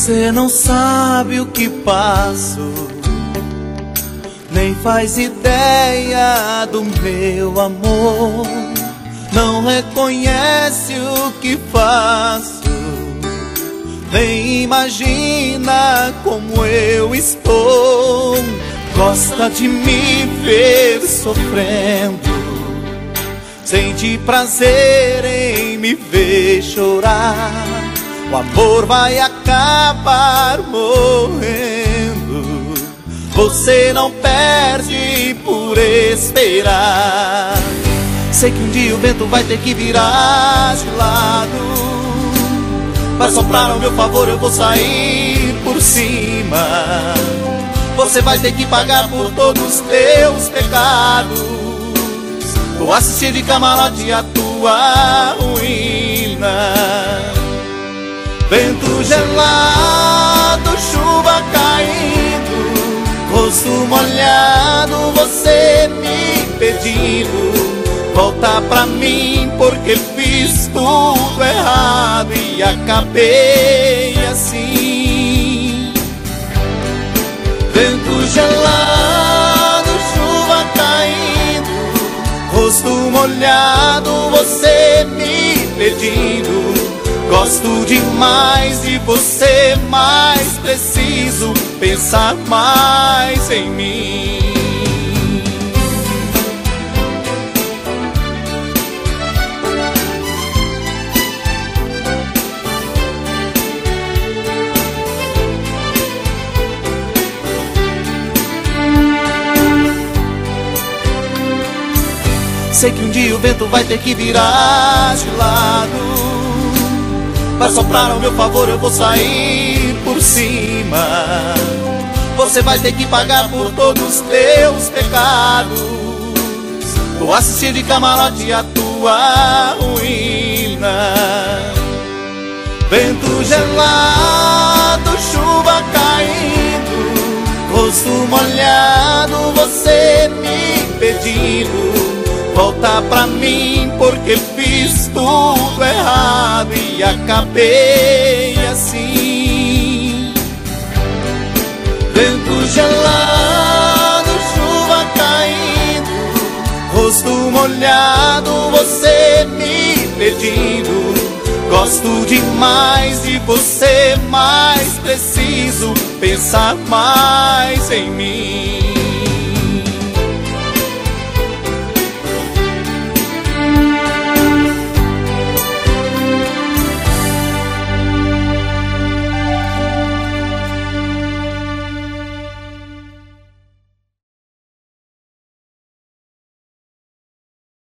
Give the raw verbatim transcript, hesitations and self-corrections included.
Você não sabe o que passo, nem faz ideia do meu amor. Não reconhece o que faço, nem imagina como eu estou. Gosta de me ver sofrendo, sente prazer em me ver chorar. O amor vai acabar morrendo, você não perde por esperar. Sei que um dia o vento vai ter que virar de lado, vai soprar ao meu favor, eu vou sair por cima. Você vai ter que pagar por todos os teus pecados, vou assistir de camarote a tua ruína. Vento gelado, chuva caindo, rosto molhado, você me pedindo, volta pra mim porque fiz tudo errado e acabei assim. Vento gelado, chuva caindo, rosto molhado, você me pedindo, gosto demais de você, mas preciso pensar mais em mim. Sei que um dia o vento vai ter que virar de lado, vai soprar ao meu favor, eu vou sair por cima. Você vai ter que pagar por todos os teus pecados, vou assistir de camarote a tua ruína. Vento gelado, chuva caindo, rosto molhado, você me pedindo, volta pra mim porque fiz tudo errado e acabei assim. Vento gelado, chuva caindo, rosto molhado, você me pedindo, gosto demais de você, mas preciso pensar mais em mim.